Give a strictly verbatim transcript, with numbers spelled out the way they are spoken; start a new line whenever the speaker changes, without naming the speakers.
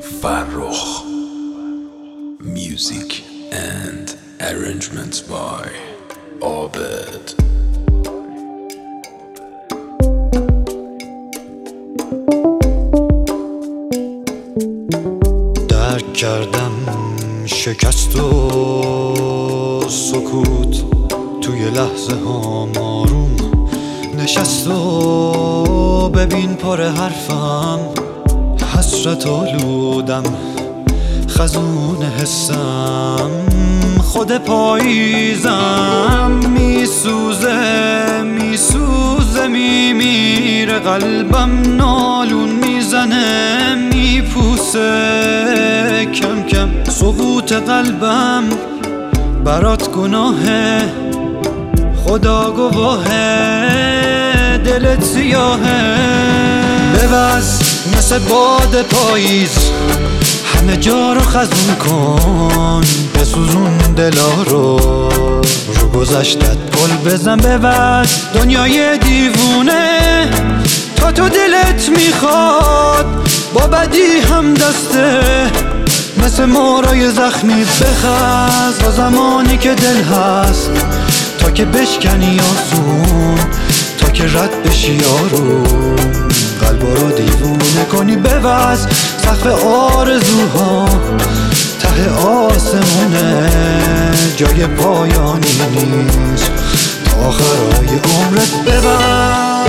Farrokh. Music and arrangements by Abed.
درک کردم شکست و سکوت، توی لحظه ها آروم نشست و ببین پر حرفم حسرت آلودم، خزون حسم خود پاییزم، میسوزه میسوزه میمیره قلبم، نالون میزنه میپوسه کم کم، سقوط قلبم برات گناهه، خدا گواهه دلت سیاهه، ببز مثل باد پاییز همه جا رو خزون کن، بسوزون دلا رو رو گذشتت گل بزن، ببز دنیای دیوونه تا تو دلت میخواد با بدی هم دسته، مثل مارای زخمی بخز با زمانی که دل هست، تا که بشکنی آسون تا که رد بشی یارون، قلبا رو دیوونه کنی، ببز سقف آرزوها ته آسمونه، جای پایانی نیست تا آخرای عمرت، ببز